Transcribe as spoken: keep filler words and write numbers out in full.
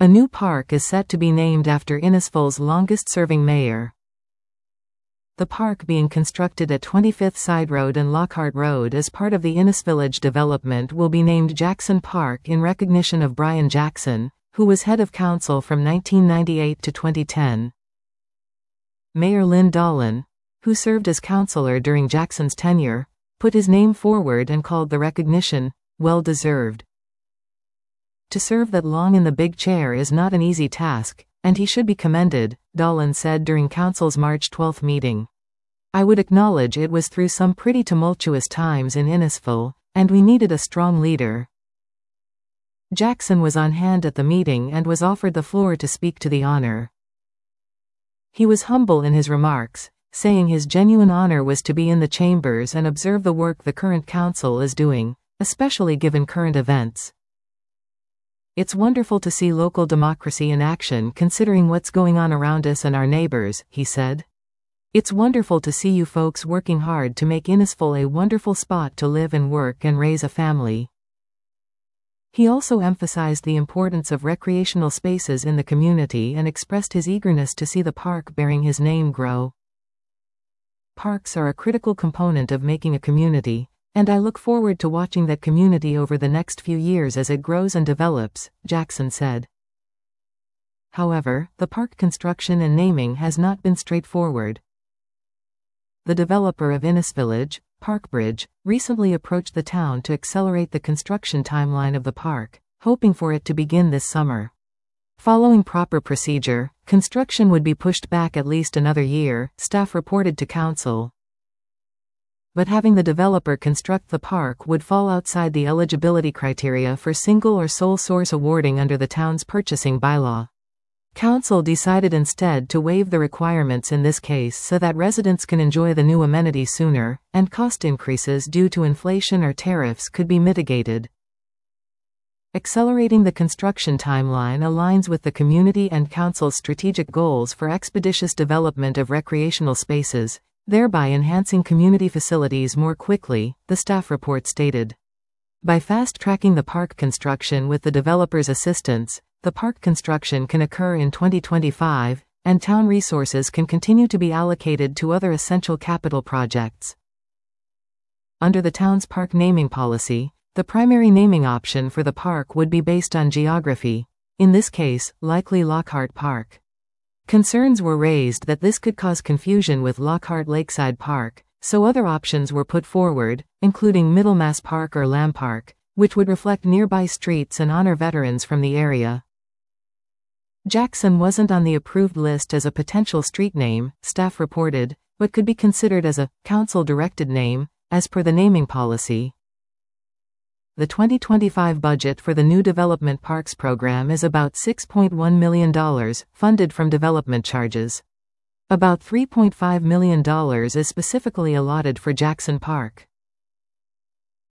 A new park is set to be named after Innisfil's longest-serving mayor. The park being constructed at twenty-fifth Side Road and Lockhart Road as part of the Innisvillage development will be named Jackson Park in recognition of Brian Jackson, who was head of council from nineteen ninety-eight to twenty ten. Mayor Lynn Dolan, who served as councillor during Jackson's tenure, put his name forward and called the recognition well-deserved. To serve that long in the big chair is not an easy task, and he should be commended, Dolan said during council's March twelfth meeting. I would acknowledge it was through some pretty tumultuous times in Innisfil, and we needed a strong leader. Jackson was on hand at the meeting and was offered the floor to speak to the honor. He was humble in his remarks, saying his genuine honor was to be in the chambers and observe the work the current council is doing, especially given current events. It's wonderful to see local democracy in action considering what's going on around us and our neighbors, he said. It's wonderful to see you folks working hard to make Innisfil a wonderful spot to live and work and raise a family. He also emphasized the importance of recreational spaces in the community and expressed his eagerness to see the park bearing his name grow. Parks are a critical component of making a community, and I look forward to watching that community over the next few years as it grows and develops, Jackson said. However, the park construction and naming has not been straightforward. The developer of Innisvillage, Parkbridge, recently approached the town to accelerate the construction timeline of the park, hoping for it to begin this summer. Following proper procedure, construction would be pushed back at least another year, staff reported to council. But having the developer construct the park would fall outside the eligibility criteria for single or sole source awarding under the town's purchasing bylaw. Council decided instead to waive the requirements in this case so that residents can enjoy the new amenities sooner, and cost increases due to inflation or tariffs could be mitigated. Accelerating the construction timeline aligns with the community and council's strategic goals for expeditious development of recreational spaces, thereby enhancing community facilities more quickly, the staff report stated. By fast-tracking the park construction with the developer's assistance, the park construction can occur in twenty twenty-five, and town resources can continue to be allocated to other essential capital projects. Under the town's park naming policy, the primary naming option for the park would be based on geography, in this case, likely Lockhart Park. Concerns were raised that this could cause confusion with Lockhart Lakeside Park, so other options were put forward, including Middlemass Park or Lamb Park, which would reflect nearby streets and honor veterans from the area. Jackson wasn't on the approved list as a potential street name, staff reported, but could be considered as a council-directed name, as per the naming policy. The twenty twenty-five budget for the new Development Parks program is about six point one million dollars, funded from development charges. About three point five million dollars is specifically allotted for Jackson Park.